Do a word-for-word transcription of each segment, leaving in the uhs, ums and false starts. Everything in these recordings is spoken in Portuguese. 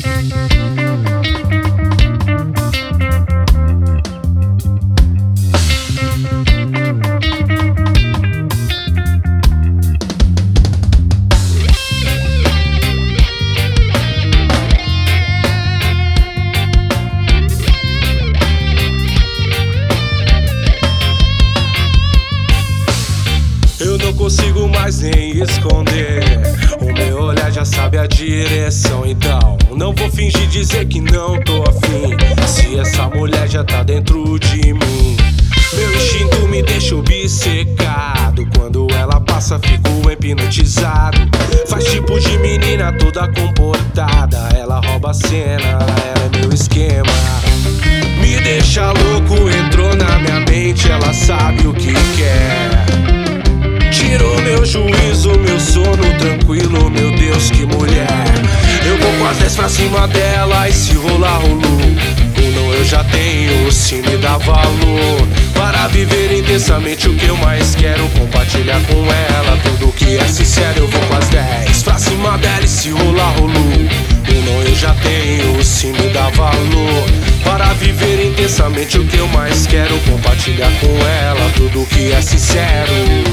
Eu não consigo mais nem esconder, o meu olhar já sabe a direção. Então não vou fingir dizer que não tô afim, se essa mulher já tá dentro de mim. Meu instinto me deixa obcecado, quando ela passa fico hipnotizado. Faz tipo de menina toda comportada, ela rouba a cena, ela é meu esquema. Me deixa louco, entrou na minha mente, ela sabe o que quer. Tirou meu juízo, meu sono tranquilo, meu Deus, que mulher. Eu vou com as dez pra cima dela e se rolar rolou. Ou não, eu já tenho, se me dá valor. Para viver intensamente o que eu mais quero, compartilhar com ela tudo que é sincero. Eu vou com as dez pra cima dela e se rolar rolou. Ou não, eu já tenho, se me dá valor. Para viver intensamente o que eu mais quero, compartilhar com ela tudo que é sincero.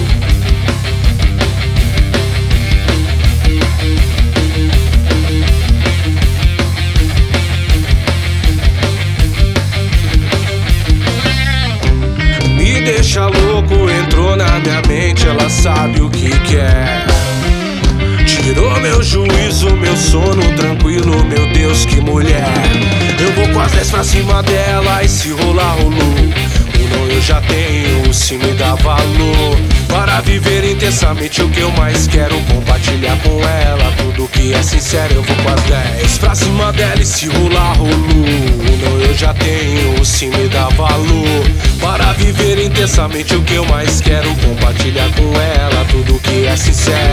Deixa louco, entrou na minha mente, ela sabe o que quer. Tirou meu juízo, meu sono tranquilo, meu Deus, que mulher. Eu vou com as dez pra cima dela e se rolar rolou. Ou não, eu já tenho, se me dá valor. Para viver intensamente o que eu mais quero, compartilhar com ela tudo que é sincero. Eu vou com as dez pra cima dela e se rolar rolou. Ou não, eu já tenho, se me dá valor. Para viver intensamente o que eu mais quero, compartilhar com ela tudo que é sincero.